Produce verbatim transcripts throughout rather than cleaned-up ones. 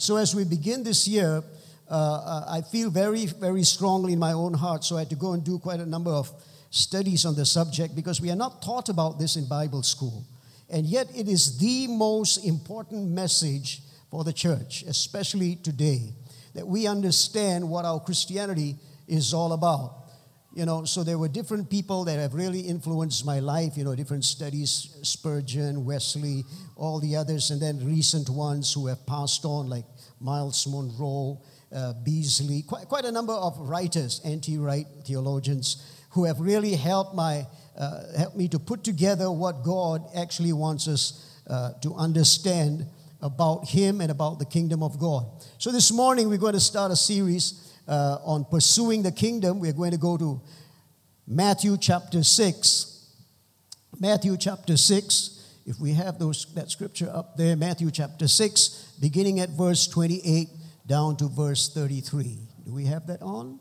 So as we begin this year, uh, I feel very, very strongly in my own heart, so I had to go and do quite a number of studies on the subject because we are not taught about this in Bible school. And yet it is the most important message for the church, especially today, that we understand what our Christianity is all about. You know, so there were different people that have really influenced my life, you know, different studies, Spurgeon, Wesley, all the others, and then recent ones who have passed on, like Miles Monroe, uh, Beasley, quite, quite a number of writers, anti-right theologians, who have really helped my uh, helped me to put together what God actually wants us uh, to understand about Him and about the kingdom of God. So this morning we're going to start a series uh, on pursuing the kingdom. We're going to go to Matthew chapter six. Matthew chapter six. If we have those that scripture up there, Matthew chapter six, beginning at verse twenty-eight down to verse thirty-three. Do we have that on?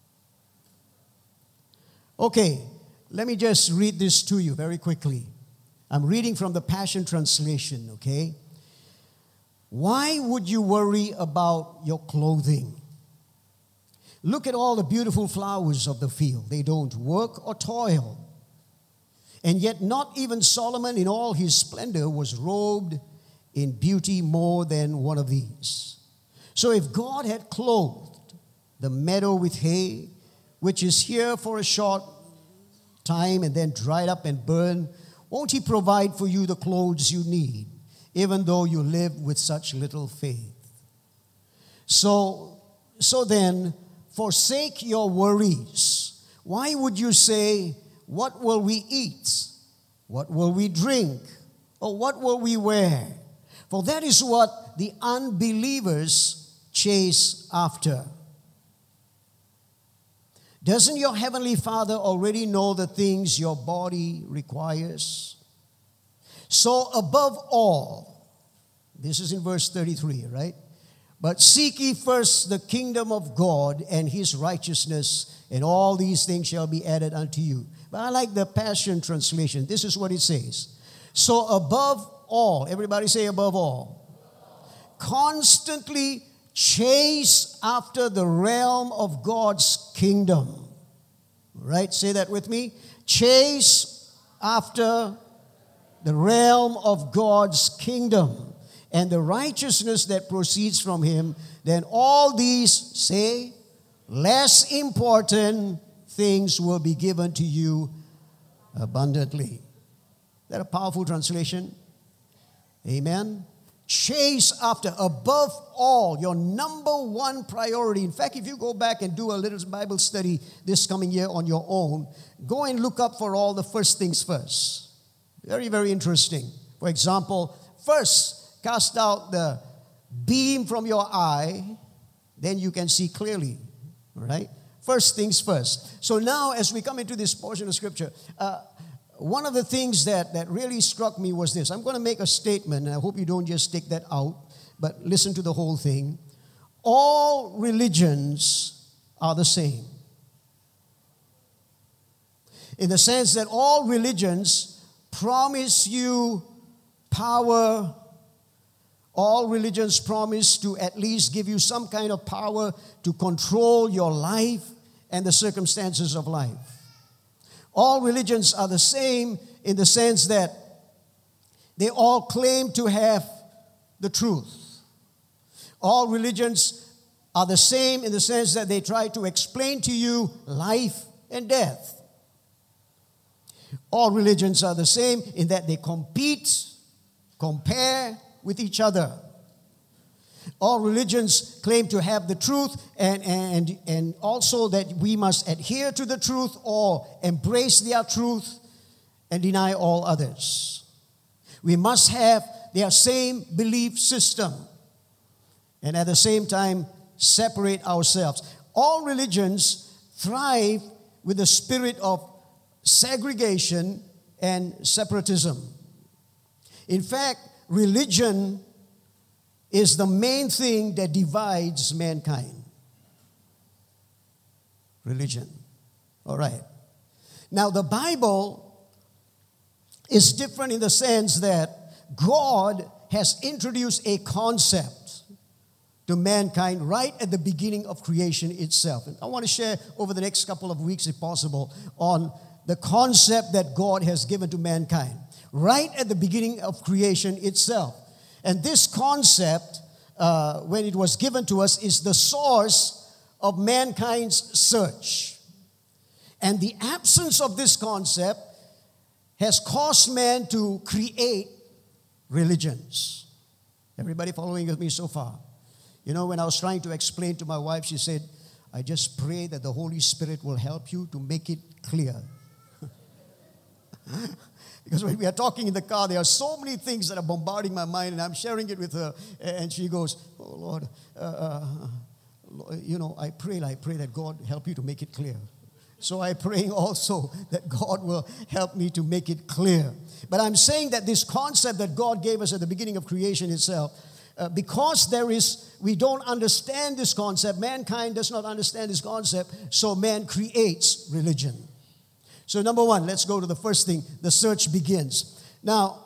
Okay, let me just read this to you very quickly. I'm reading from the Passion Translation, okay? Why would you worry about your clothing? Look at all the beautiful flowers of the field. They don't work or toil. And yet not even Solomon in all his splendor was robed in beauty more than one of these. So if God had clothed the meadow with hay, which is here for a short time and then dried up and burned, won't He provide for you the clothes you need, even though you live with such little faith? So, so then, forsake your worries. Why would you say, what will we eat? What will we drink? Or what will we wear? For that is what the unbelievers chase after. Doesn't your heavenly Father already know the things your body requires? So above all, this is in verse thirty-three, right? But seek ye first the kingdom of God and His righteousness, and all these things shall be added unto you. But I like the Passion Translation. This is what it says. So above all, everybody say above all, constantly chase after the realm of God's kingdom. Right? Say that with me. Chase after the realm of God's kingdom and the righteousness that proceeds from Him. Then all these, say, less important things will be given to you abundantly. Is that a powerful translation? Amen. Chase after, above all, your number one priority. In fact, if you go back and do a little Bible study this coming year on your own, go and look up for all the first things first. Very, very interesting. For example, first, cast out the beam from your eye, then you can see clearly, right? First things first. So now, as we come into this portion of Scripture, uh, one of the things that, that really struck me was this. I'm going to make a statement, and I hope you don't just take that out, but listen to the whole thing. All religions are the same. In the sense that all religions promise you power. All religions promise to at least give you some kind of power to control your life and the circumstances of life. All religions are the same in the sense that they all claim to have the truth. All religions are the same in the sense that they try to explain to you life and death. All religions are the same in that they compete, compare with each other. All religions claim to have the truth and, and, and also that we must adhere to the truth or embrace their truth and deny all others. We must have their same belief system and at the same time separate ourselves. All religions thrive with the spirit of segregation and separatism. In fact, religion is the main thing that divides mankind. Religion. All right. Now, the Bible is different in the sense that God has introduced a concept to mankind right at the beginning of creation itself. And I want to share over the next couple of weeks, if possible, on the concept that God has given to mankind right at the beginning of creation itself. And this concept, uh, when it was given to us, is the source of mankind's search. And the absence of this concept has caused man to create religions. Everybody following with me so far? You know, when I was trying to explain to my wife, she said, I just pray that the Holy Spirit will help you to make it clear. Because when we are talking in the car, there are so many things that are bombarding my mind, and I'm sharing it with her, and she goes, oh, Lord, uh, uh, you know, I pray, I pray that God help you to make it clear. So I'm praying also that God will help me to make it clear. But I'm saying that this concept that God gave us at the beginning of creation itself, uh, because there is, we don't understand this concept, mankind does not understand this concept, so man creates religion. So number one, let's go to the first thing, the search begins. Now,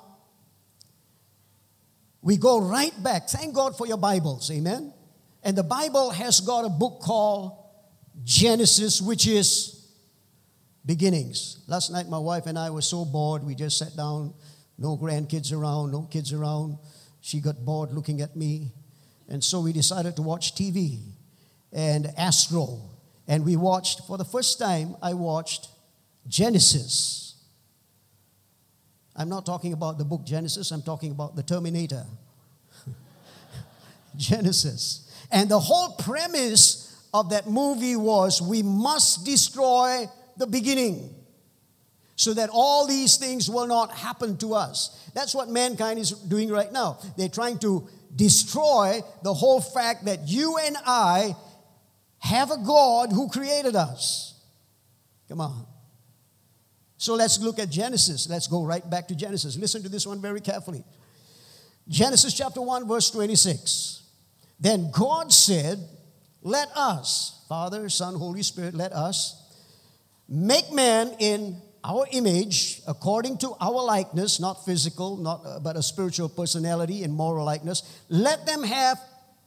we go right back. Thank God for your Bibles, amen? And the Bible has got a book called Genesis, which is beginnings. Last night, my wife and I were so bored, we just sat down, no grandkids around, no kids around. She got bored looking at me. And so we decided to watch T V and Astro. And we watched, for the first time, I watched Genesis. I'm not talking about the book Genesis, I'm talking about the Terminator. Genesis. And the whole premise of that movie was we must destroy the beginning so that all these things will not happen to us. That's what mankind is doing right now. They're trying to destroy the whole fact that you and I have a God who created us. Come on. So let's look at Genesis. Let's go right back to Genesis. Listen to this one very carefully. Genesis chapter one, verse twenty-six. Then God said, let us, Father, Son, Holy Spirit, let us make man in our image, according to our likeness, not physical, not uh, but a spiritual personality and moral likeness. Let them have,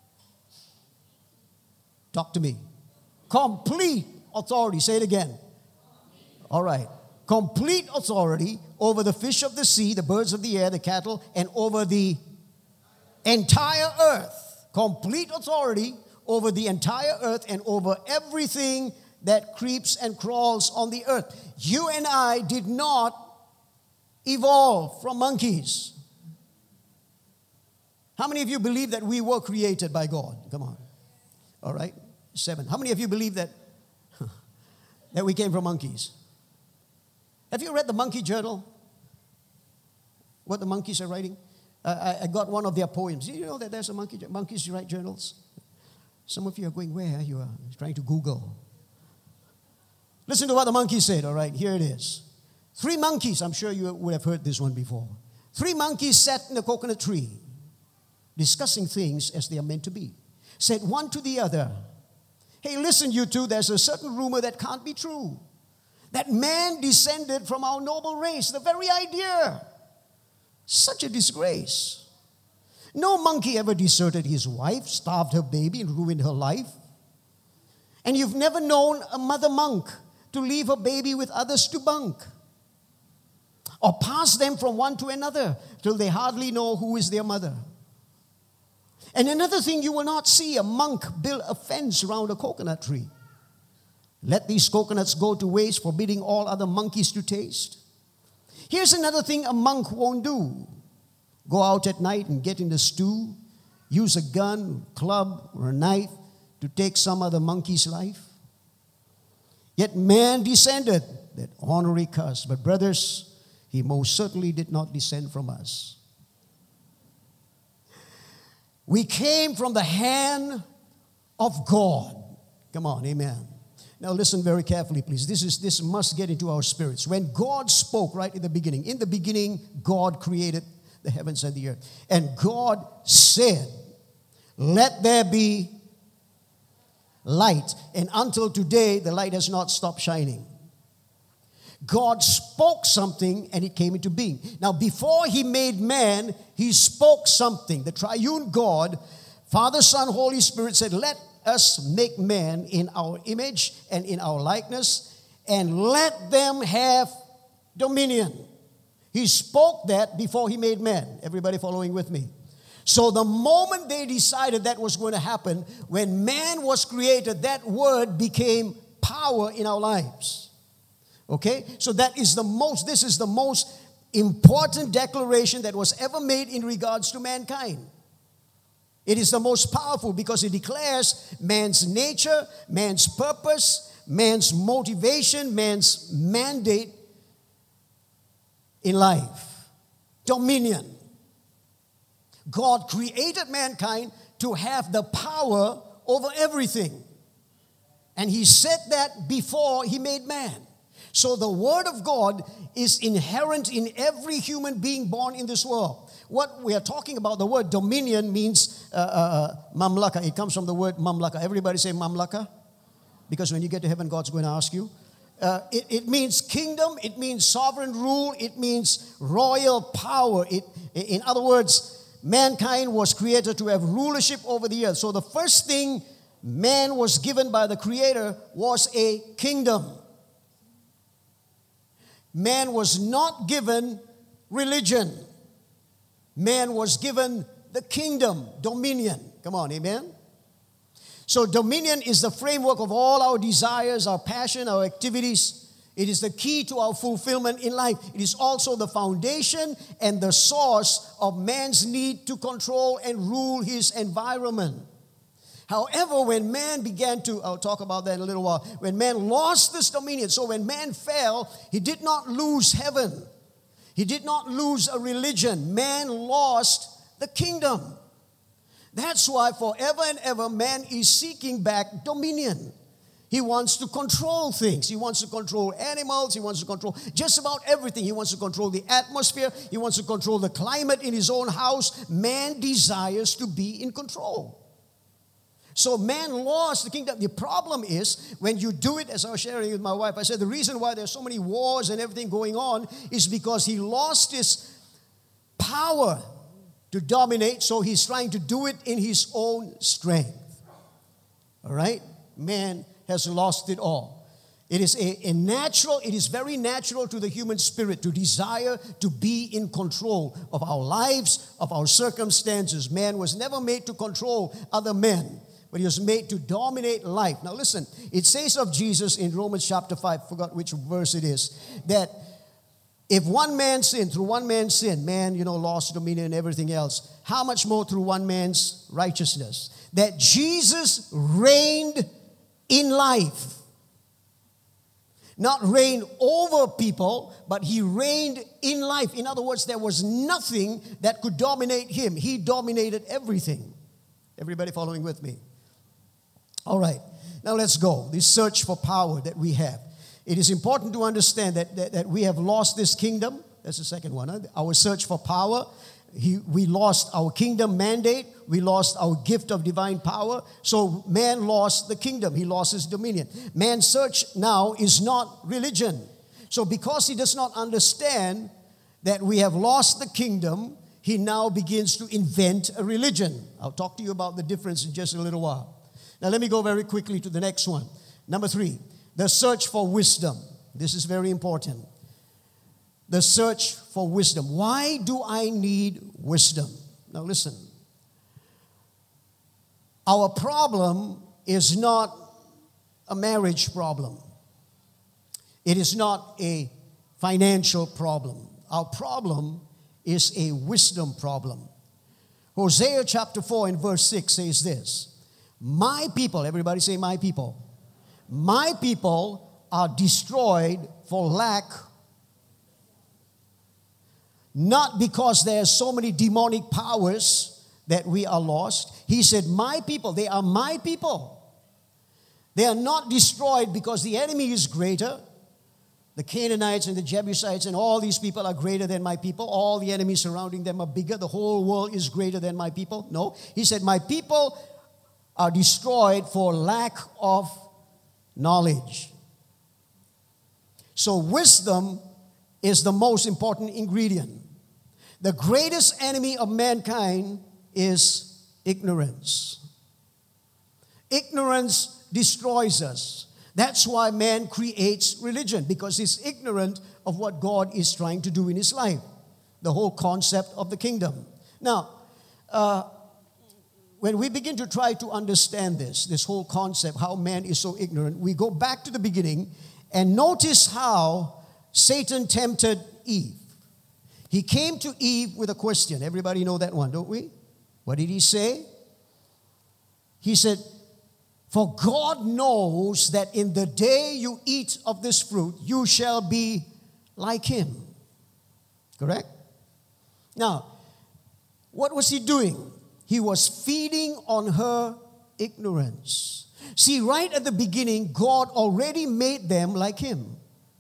talk to me, complete authority. Say it again. All right. Complete authority over the fish of the sea, the birds of the air, the cattle, and over the entire earth. Complete authority over the entire earth and over everything that creeps and crawls on the earth. You and I did not evolve from monkeys. How many of you believe that we were created by God? Come on. All right. Seven. How many of you believe that, that we came from monkeys? Have you read the Monkey Journal? What the monkeys are writing? Uh, I, I got one of their poems. Do you know that there's a monkey? Monkeys write journals. Some of you are going, where? You are trying to Google. Listen to what the monkey said, all right? Here it is. Three monkeys, I'm sure you would have heard this one before. Three monkeys sat in a coconut tree, discussing things as they are meant to be. Said one to the other, hey, listen, you two, there's a certain rumor that can't be true. That man descended from our noble race, the very idea. Such a disgrace. No monkey ever deserted his wife, starved her baby, and ruined her life. And you've never known a mother monk to leave her baby with others to bunk, or pass them from one to another till they hardly know who is their mother. And another thing you will not see, a monk build a fence around a coconut tree. Let these coconuts go to waste, forbidding all other monkeys to taste. Here's another thing a monk won't do. Go out at night and get in the stew, use a gun, club, or a knife to take some other monkey's life. Yet man descended, that ornery cuss. But brothers, he most certainly did not descend from us. We came from the hand of God. Come on, amen. Now listen very carefully, please. This is this must get into our spirits. When God spoke right in the beginning, in the beginning, God created the heavens and the earth. And God said, let there be light. And until today, the light has not stopped shining. God spoke something and it came into being. Now, before he made man, he spoke something. The triune God Father, Son, Holy Spirit said, let us make man in our image and in our likeness, and let them have dominion. He spoke that before he made man. Everybody following with me? So the moment they decided that was going to happen, when man was created, that word became power in our lives. Okay? So that is the most, this is the most important declaration that was ever made in regards to mankind. It is the most powerful because it declares man's nature, man's purpose, man's motivation, man's mandate in life. Dominion. God created mankind to have the power over everything. And he said that before he made man. So the word of God is inherent in every human being born in this world. What we are talking about, the word dominion means uh, uh, mamlaka. It comes from the word mamlaka. Everybody say mamlaka? Because when you get to heaven, God's going to ask you. Uh, it, it means kingdom. It means sovereign rule. It means royal power. It, in other words, mankind was created to have rulership over the earth. So the first thing man was given by the Creator was a kingdom. Man was not given religion. Man was given the kingdom, dominion. Come on, amen? So dominion is the framework of all our desires, our passion, our activities. It is the key to our fulfillment in life. It is also the foundation and the source of man's need to control and rule his environment. However, when man began to, I'll talk about that in a little while, when man lost this dominion, so when man fell, he did not lose heaven. He did not lose a religion. Man lost the kingdom. That's why forever and ever man is seeking back dominion. He wants to control things. He wants to control animals. He wants to control just about everything. He wants to control the atmosphere. He wants to control the climate in his own house. Man desires to be in control. So man lost the kingdom. The problem is when you do it, as I was sharing with my wife, I said the reason why there's so many wars and everything going on is because he lost his power to dominate, so he's trying to do it in his own strength. All right? Man has lost it all. It is a, a natural, it is very natural to the human spirit to desire to be in control of our lives, of our circumstances. Man was never made to control other men, but he was made to dominate life. Now listen, it says of Jesus in Romans chapter five, forgot which verse it is, that if one man sinned, through one man's sin, man, you know, lost dominion and everything else, how much more through one man's righteousness? That Jesus reigned in life. Not reigned over people, but he reigned in life. In other words, there was nothing that could dominate him. He dominated everything. Everybody following with me? All right, now let's go. This search for power that we have. It is important to understand that, that, that we have lost this kingdom. That's the second one. Huh? Our search for power. He, we lost our kingdom mandate. We lost our gift of divine power. So man lost the kingdom. He lost his dominion. Man's search now is not religion. So because he does not understand that we have lost the kingdom, he now begins to invent a religion. I'll talk to you about the difference in just a little while. Now let me go very quickly to the next one. Number three, the search for wisdom. This is very important. The search for wisdom. Why do I need wisdom? Now listen. Our problem is not a marriage problem. It is not a financial problem. Our problem is a wisdom problem. Hosea chapter four and verse six says this. My people, everybody say my people. My people are destroyed for lack, not because there are so many demonic powers that we are lost. He said, my people, they are my people. They are not destroyed because the enemy is greater. The Canaanites and the Jebusites and all these people are greater than my people. All the enemies surrounding them are bigger. The whole world is greater than my people. No, he said, my people are destroyed for lack of knowledge. So wisdom is the most important ingredient. The greatest enemy of mankind is Ignorance. Ignorance destroys us. That's why man creates religion, because he's ignorant of what God is trying to do in his life. The whole concept of the kingdom. Now, uh, when we begin to try to understand this, this whole concept, how man is so ignorant, we go back to the beginning and notice how Satan tempted Eve. He came to Eve with a question. Everybody know that one, don't we? What did he say? He said, "For God knows that in the day you eat of this fruit, you shall be like him." Correct? Now, what was he doing? He was feeding on her ignorance. See, right at the beginning, God already made them like him.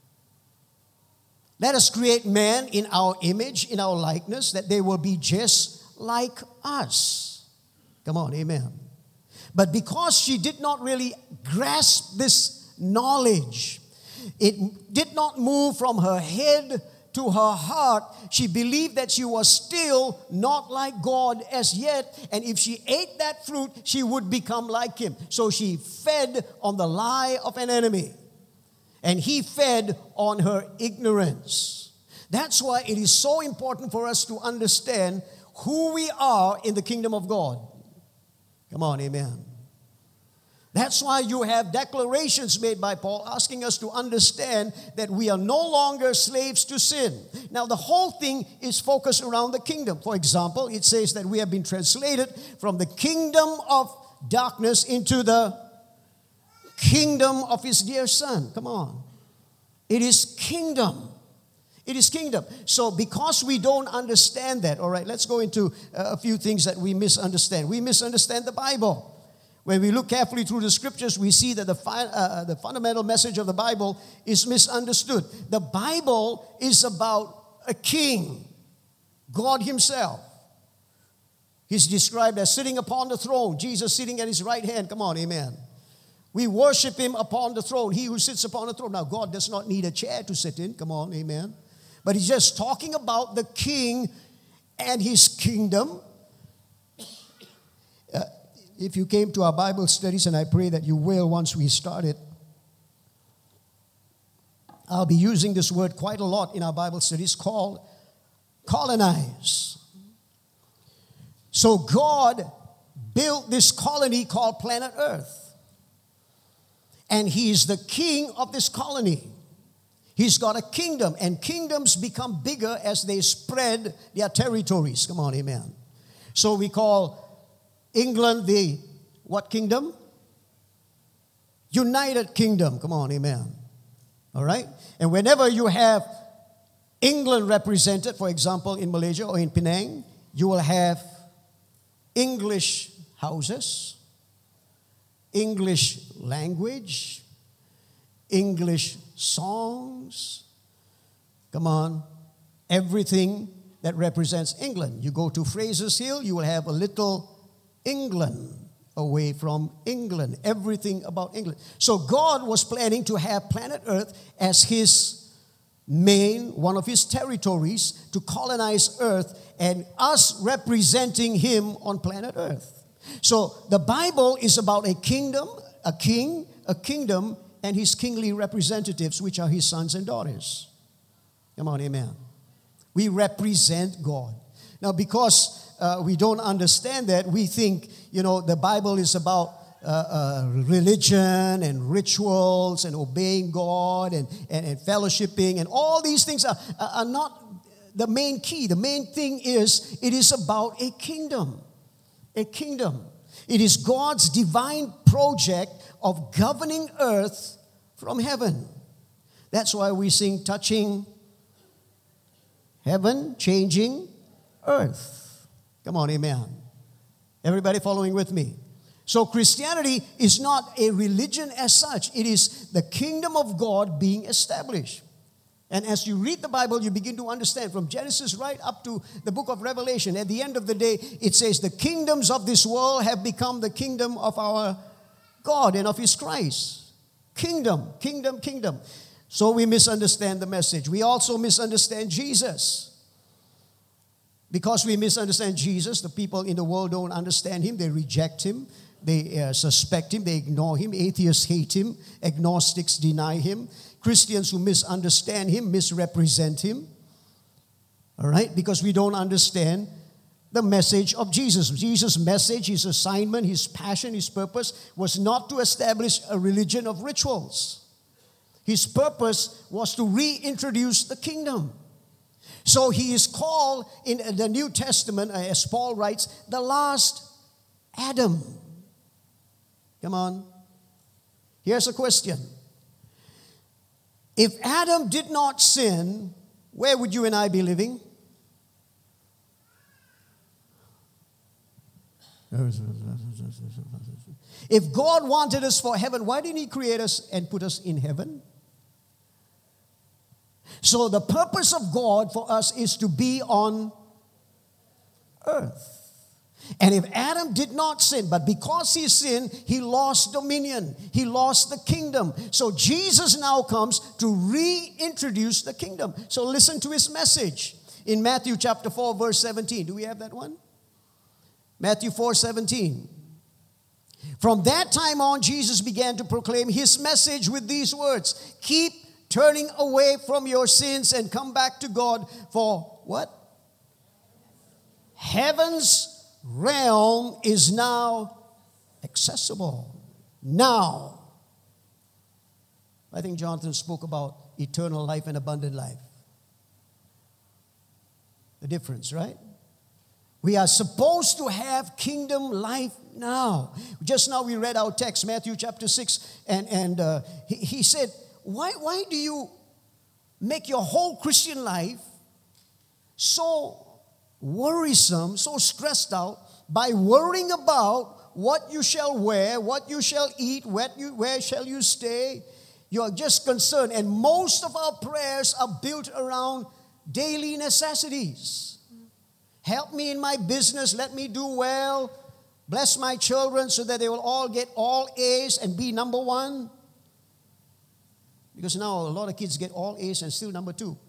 Let us create man in our image, in our likeness, that they will be just like us. Come on, amen. But because she did not really grasp this knowledge, it did not move from her head to her heart. She believed that she was still not like God as yet, and if she ate that fruit, she would become like him. So she fed on the lie of an enemy, and he fed on her ignorance. That's why it is so important for us to understand who we are in the kingdom of God. Come on, amen. That's why you have declarations made by Paul asking us to understand that we are no longer slaves to sin. Now, the whole thing is focused around the kingdom. For example, it says that we have been translated from the kingdom of darkness into the kingdom of his dear Son. Come on. It is kingdom. It is kingdom. So because we don't understand that, all right, let's go into a few things that we misunderstand. We misunderstand the Bible. When we look carefully through the scriptures, we see that the, fi- uh, the fundamental message of the Bible is misunderstood. The Bible is about a king, God himself. He's described as sitting upon the throne, Jesus sitting at his right hand. Come on, amen. We worship him upon the throne, he who sits upon the throne. Now, God does not need a chair to sit in. Come on, amen. But he's just talking about the king and his kingdom. Uh, If you came to our Bible studies, and I pray that you will once we start it, I'll be using this word quite a lot in our Bible studies, called colonize. So God built this colony called planet Earth. And he is the king of this colony. He's got a kingdom, and kingdoms become bigger as they spread their territories. Come on, amen. So we call England, the what kingdom? United Kingdom. Come on, amen. All right? And whenever you have England represented, for example, in Malaysia or in Penang, you will have English houses, English language, English songs. Come on. Everything that represents England. You go to Fraser's Hill, you will have a little England away from England. Everything about England. So God was planning to have planet Earth as his main, one of his territories, to colonize Earth, and us representing him on planet Earth. So the Bible is about a kingdom, a king, a kingdom, and his kingly representatives, which are his sons and daughters. Come on, amen. We represent God. Now, because Uh, we don't understand that, we think, you know, the Bible is about uh, uh, religion and rituals and obeying God and, and, and fellowshipping, and all these things are, are not the main key. The main thing is, it is about a kingdom. A kingdom. It is God's divine project of governing earth from heaven. That's why we sing, touching heaven, changing earth. Come on, amen. Everybody following with me? So Christianity is not a religion as such. It is the kingdom of God being established. And as you read the Bible, you begin to understand from Genesis right up to the book of Revelation. At the end of the day, it says the kingdoms of this world have become the kingdom of our God and of his Christ. Kingdom, kingdom, kingdom. So we misunderstand the message. We also misunderstand Jesus. Because we misunderstand Jesus, the people in the world don't understand him. They reject him. They uh, suspect him. They ignore him. Atheists hate him. Agnostics deny him. Christians who misunderstand him misrepresent him. All right? Because we don't understand the message of Jesus. Jesus' message, his assignment, his passion, his purpose was not to establish a religion of rituals. His purpose was to reintroduce the kingdom. So he is called in the New Testament, as Paul writes, the last Adam. Come on. Here's a question. If Adam did not sin, where would you and I be living? If God wanted us for heaven, why didn't he create us and put us in heaven? So the purpose of God for us is to be on earth. And if Adam did not sin, but because he sinned, he lost dominion. He lost the kingdom. So Jesus now comes to reintroduce the kingdom. So listen to his message in Matthew chapter four, verse seventeen. Do we have that one? Matthew four seventeen. From that time on, Jesus began to proclaim his message with these words. Keep turning away from your sins and come back to God, for what? Heaven's realm is now accessible. Now. I think Jonathan spoke about eternal life and abundant life. The difference, right? We are supposed to have kingdom life now. Just now we read our text, Matthew chapter six, and, and uh, he, he said, why, why do you make your whole Christian life so worrisome, so stressed out by worrying about what you shall wear, what you shall eat, where, you, where shall you stay? You are just concerned. And most of our prayers are built around daily necessities. Help me in my business. Let me do well. Bless my children so that they will all get all A's and be number one. Because now a lot of kids get all A's and still number two.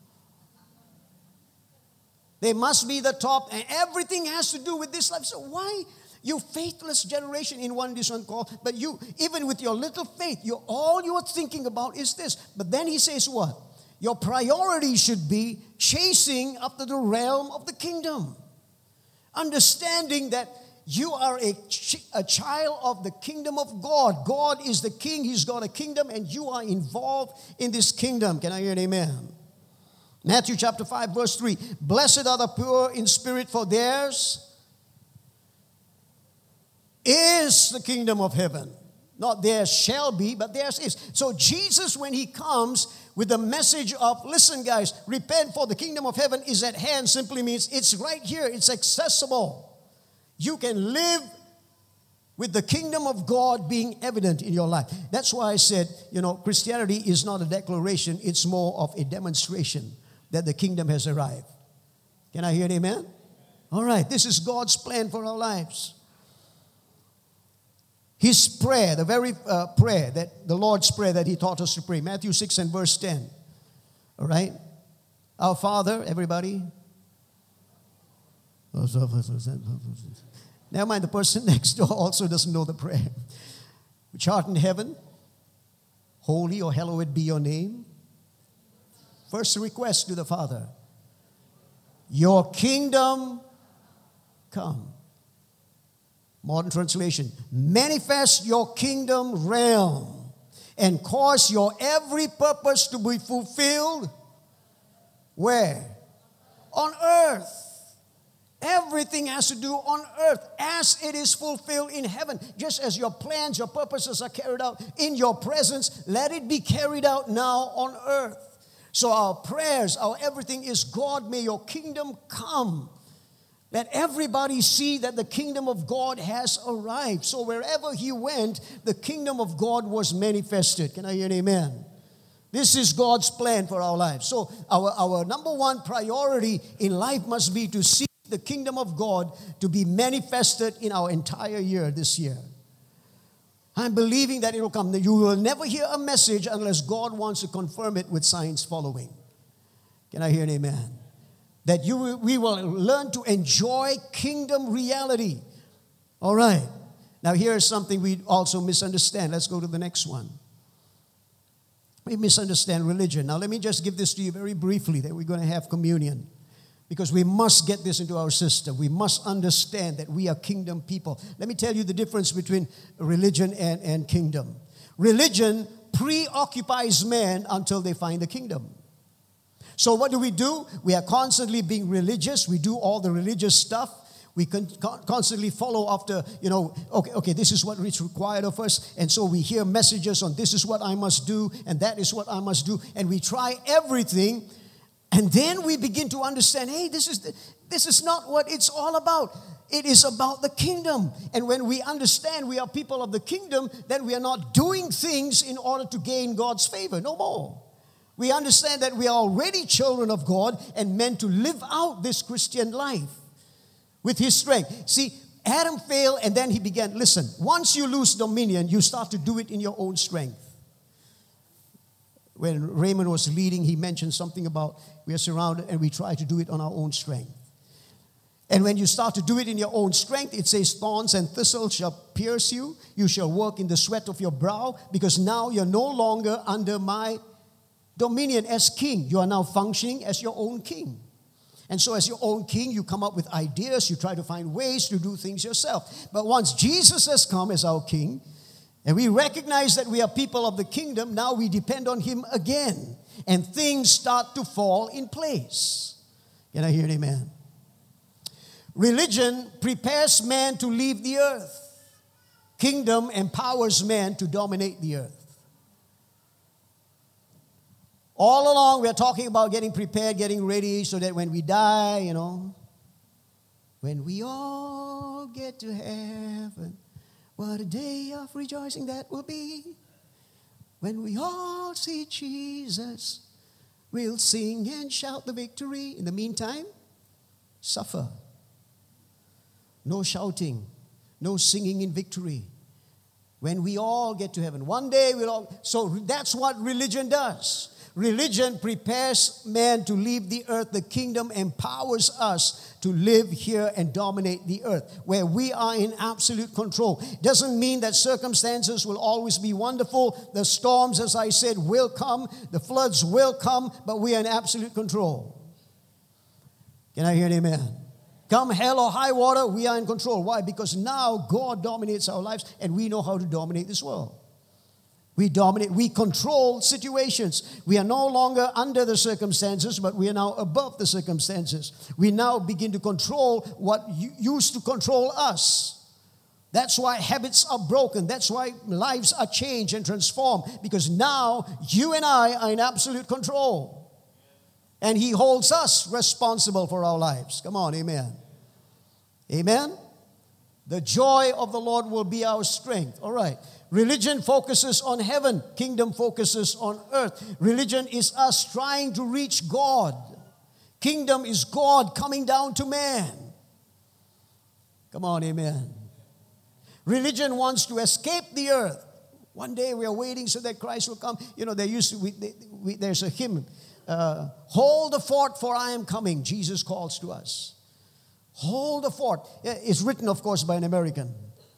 They must be the top, and everything has to do with this life. So why, you faithless generation, in one this one call, but you, even with your little faith, you all you're thinking about is this. But then he says what? Your priority should be chasing after the realm of the kingdom. Understanding that you are a, ch- a child of the kingdom of God. God is the king. He's got a kingdom, and you are involved in this kingdom. Can I hear an amen? Matthew chapter five, verse three. Blessed are the pure in spirit, for theirs is the kingdom of heaven. Not theirs shall be, but theirs is. So Jesus, when he comes with the message of, listen guys, repent for the kingdom of heaven is at hand, simply means it's right here, it's accessible. You can live with the kingdom of God being evident in your life. That's why I said, you know, Christianity is not a declaration, it's more of a demonstration that the kingdom has arrived. Can I hear an amen? All right, this is God's plan for our lives. His prayer, the very uh, prayer, that the Lord's prayer that he taught us to pray, Matthew six and verse ten. All right? Our Father, everybody. Never mind, the person next door also doesn't know the prayer. Which art in heaven, holy or hallowed be your name. First request to the Father. Your kingdom come. Modern translation. Manifest your kingdom realm and cause your every purpose to be fulfilled. Where? On earth. Everything has to do on earth as it is fulfilled in heaven. Just as your plans, your purposes are carried out in your presence, let it be carried out now on earth. So our prayers, our everything is, God, may your kingdom come. Let everybody see that the kingdom of God has arrived. So wherever he went, the kingdom of God was manifested. Can I hear an amen? This is God's plan for our lives. So our, our number one priority in life must be to see the kingdom of God to be manifested in our entire year this year. I'm believing that it will come. You will never hear a message unless God wants to confirm it with signs following. Can I hear an amen? That you will, we will learn to enjoy kingdom reality. All right. Now here is something we also misunderstand. Let's go to the next one. We misunderstand religion. Now let me just give this to you very briefly that we're going to have communion. Because we must get this into our system. We must understand that we are kingdom people. Let me tell you the difference between religion and, and kingdom. Religion preoccupies men until they find the kingdom. So what do we do? We are constantly being religious. We do all the religious stuff. We con- constantly follow after, you know, okay, okay, this is what is required of us. And so we hear messages on this is what I must do and that is what I must do. And we try everything. And then we begin to understand, hey, this is the, this is not what it's all about. It is about the kingdom. And when we understand we are people of the kingdom, then we are not doing things in order to gain God's favor. No more. We understand that we are already children of God and meant to live out this Christian life with His strength. See, Adam failed and then he began, listen, once you lose dominion, you start to do it in your own strength. When Raymond was leading, he mentioned something about we are surrounded and we try to do it on our own strength. And when you start to do it in your own strength, it says thorns and thistles shall pierce you. You shall work in the sweat of your brow because now you're no longer under my dominion as king. You are now functioning as your own king. And so as your own king, you come up with ideas. You try to find ways to do things yourself. But once Jesus has come as our king, and we recognize that we are people of the kingdom, now we depend on Him again. And things start to fall in place. Can I hear an amen? Religion prepares man to leave the earth. Kingdom empowers man to dominate the earth. All along, we're talking about getting prepared, getting ready, so that when we die, you know, when we all get to heaven, what a day of rejoicing that will be. When we all see Jesus, we'll sing and shout the victory. In the meantime, suffer. No shouting, no singing in victory. When we all get to heaven, one day we'll all. So that's what religion does. Religion prepares man to leave the earth. The kingdom empowers us to live here and dominate the earth, where we are in absolute control. Doesn't mean that circumstances will always be wonderful. The storms, as I said, will come. The floods will come, but we are in absolute control. Can I hear an amen? Come hell or high water, we are in control. Why? Because now God dominates our lives and we know how to dominate this world. We dominate, we control situations. We are no longer under the circumstances, but we are now above the circumstances. We now begin to control what used to control us. That's why habits are broken. That's why lives are changed and transformed. Because now you and I are in absolute control. And He holds us responsible for our lives. Come on, amen. Amen. The joy of the Lord will be our strength. All right. Religion focuses on heaven. Kingdom focuses on earth. Religion is us trying to reach God. Kingdom is God coming down to man. Come on, amen. Religion wants to escape the earth. One day we are waiting so that Christ will come. You know, there used to we, they, we, there's a hymn. Uh, Hold the fort, for I am coming. Jesus calls to us. Hold the fort. It's written, of course, by an American.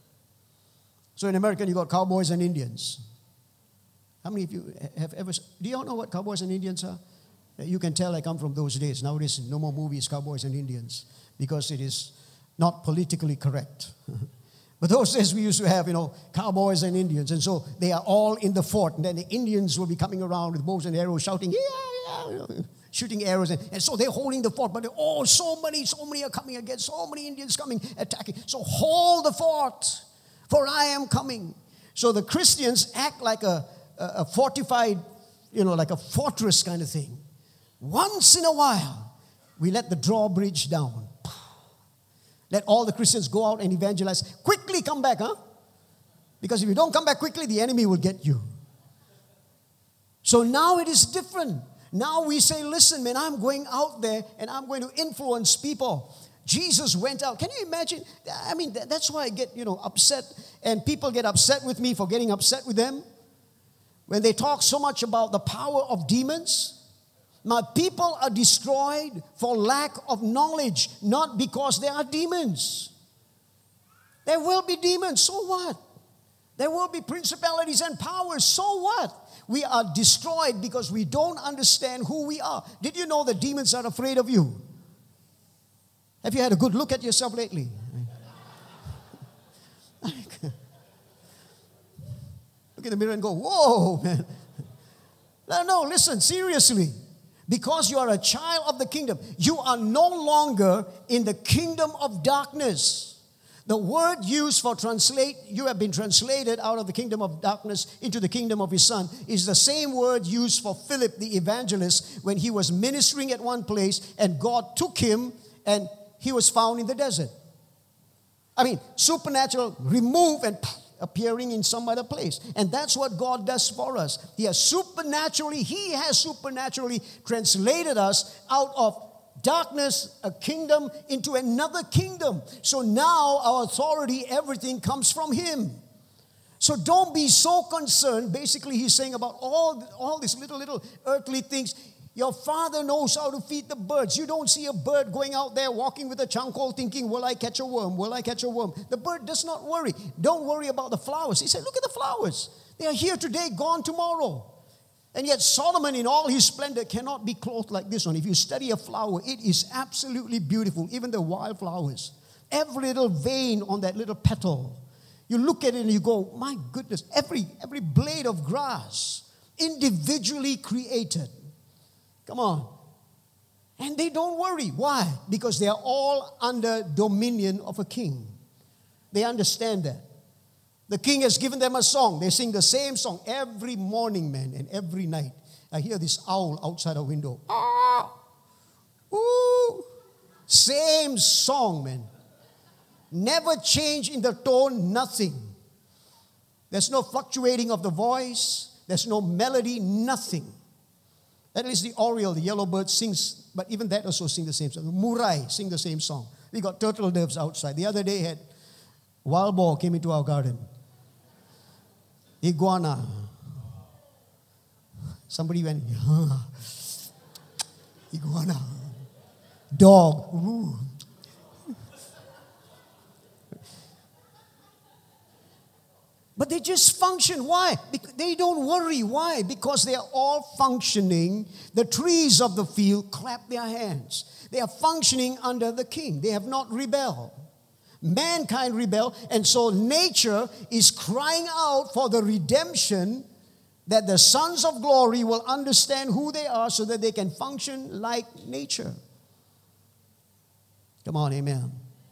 So in America, you got cowboys and Indians. How many of you have ever... Do you all know what cowboys and Indians are? You can tell I come from those days. Nowadays, no more movies, cowboys and Indians, because it is not politically correct. But those days we used to have, you know, cowboys and Indians. And so they are all in the fort. And then the Indians will be coming around with bows and arrows shouting, yeah, yeah, shooting arrows. And, and so they're holding the fort. But oh, so many, so many are coming again. So many Indians coming, attacking. So hold the fort, for I am coming. So the Christians act like a, a, a fortified, you know, like a fortress kind of thing. Once in a while, we let the drawbridge down. Let all the Christians go out and evangelize. Quickly come back, huh? Because if you don't come back quickly, the enemy will get you. So now it is different. Now we say, listen, man, I'm going out there and I'm going to influence people. Jesus went out. Can you imagine? I mean, that's why I get, you know, upset. And people get upset with me for getting upset with them. When they talk so much about the power of demons. My people are destroyed for lack of knowledge, not because they are demons. There will be demons, so what? There will be principalities and powers, so what? We are destroyed because we don't understand who we are. Did you know that demons are afraid of you? Have you had a good look at yourself lately? Look in the mirror and go, whoa, man. No, no, listen, seriously. Because you are a child of the kingdom, you are no longer in the kingdom of darkness. The word used for translate, you have been translated out of the kingdom of darkness into the kingdom of his son, is the same word used for Philip the evangelist when he was ministering at one place and God took him and he was found in the desert. I mean, supernatural, remove and appearing in some other place. And that's what God does for us. He has supernaturally, He has supernaturally translated us out of darkness, a kingdom, into another kingdom. So now our authority, everything comes from Him. So don't be so concerned. Basically, He's saying about all, all these little, little earthly things. Your Father knows how to feed the birds. You don't see a bird going out there walking with a charcoal thinking, will I catch a worm? Will I catch a worm? The bird does not worry. Don't worry about the flowers. He said, look at the flowers. They are here today, gone tomorrow. And yet Solomon in all his splendor cannot be clothed like this one. If you study a flower, it is absolutely beautiful. Even the wildflowers. Every little vein on that little petal. You look at it and you go, my goodness, every, every blade of grass, individually created. Come on. And they don't worry. Why? Because they are all under dominion of a king. They understand that. The king has given them a song. They sing the same song every morning, man, and every night. I hear this owl outside a window. Ah! Ooh! Same song, man. Never change in the tone, nothing. There's no fluctuating of the voice. There's no melody, nothing. That is the oriole, the yellow bird sings, but even that also sing the same song. The murai sing the same song. We got turtle doves outside. The other day had wild boar came into our garden. Iguana. Somebody went, ah, iguana. Dog. Ooh. But they just function. Why? Because they don't worry. Why? Because they are all functioning. The trees of the field clap their hands. They are functioning under the king. They have not rebelled. Mankind rebelled, and so nature is crying out for the redemption that the sons of glory will understand who they are so that they can function like nature. Come on, amen.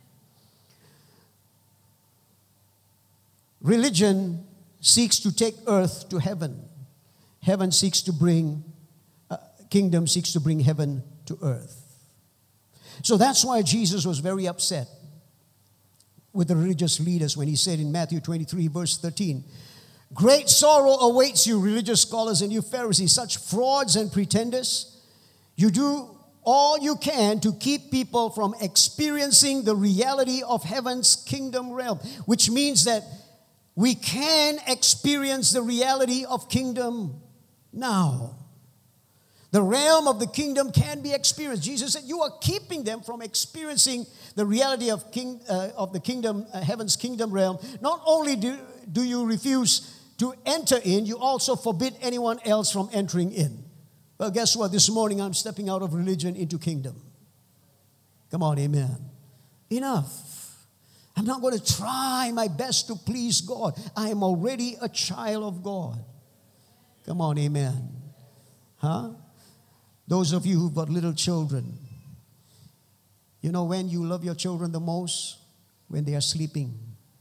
Religion seeks to take earth to heaven. Heaven seeks to bring, uh, kingdom seeks to bring heaven to earth. So that's why Jesus was very upset with the religious leaders when he said in Matthew twenty-three, verse thirteen, great sorrow awaits you, religious scholars and you Pharisees, such frauds and pretenders. You do all you can to keep people from experiencing the reality of heaven's kingdom realm, which means that we can experience the reality of kingdom now. The realm of the kingdom can be experienced. Jesus said, you are keeping them from experiencing the reality of king uh, of the kingdom, uh, heaven's kingdom realm. Not only do, do you refuse to enter in, you also forbid anyone else from entering in. Well, guess what? This morning I'm stepping out of religion into kingdom. Come on, amen. Enough. I'm not going to try my best to please God. I am already a child of God. Come on, amen. Huh? Those of you who've got little children, you know when you love your children the most? When they are sleeping.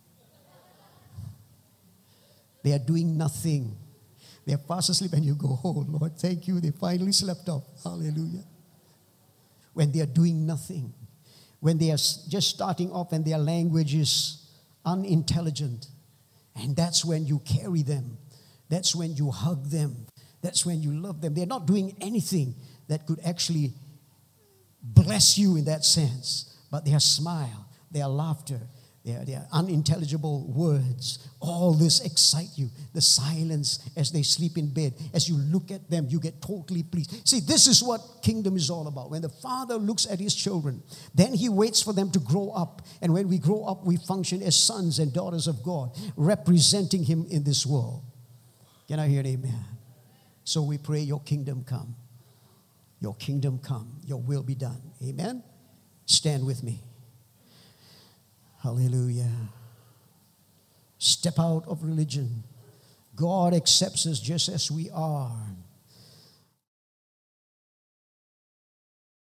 They are doing nothing. They are fast asleep and you go, oh Lord, thank you. They finally slept off. Hallelujah. When they are doing nothing. When they are just starting off and their language is unintelligent. And that's when you carry them. That's when you hug them. That's when you love them. They're not doing anything that could actually bless you in that sense. But their smile, their laughter, They're, they're unintelligible words. All this excite you. The silence as they sleep in bed. As you look at them, you get totally pleased. See, this is what kingdom is all about. When the Father looks at his children, then he waits for them to grow up. And when we grow up, we function as sons and daughters of God, representing him in this world. Can I hear an amen? So we pray, your kingdom come. Your kingdom come. Your will be done. Amen? Stand with me. Hallelujah. Step out of religion. God accepts us just as we are.